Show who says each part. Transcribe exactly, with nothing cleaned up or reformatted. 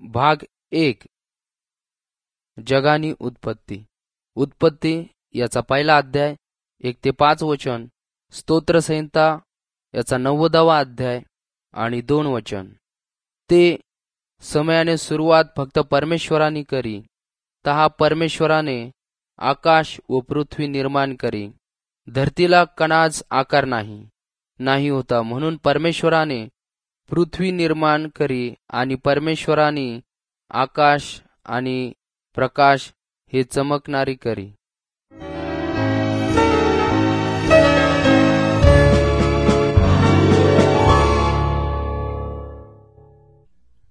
Speaker 1: भाग एक. जगानी उत्पत्ती. उत्पत्ती याचा पहिला अध्याय एक ते पाच वचन, स्तोत्रसंहिता याचा नव्वदावा अध्याय आणि दोन वचन. ते समयाने सुरुवात फक्त परमेश्वराने करी, तहा परमेश्वराने आकाश व पृथ्वी निर्माण करी. धरतीला कणाच आकार नाही नाही होता, म्हणून परमेश्वराने पृथ्वी निर्माण करी आणि परमेश्वराने आकाश आणि प्रकाश हे चमकणारी करी.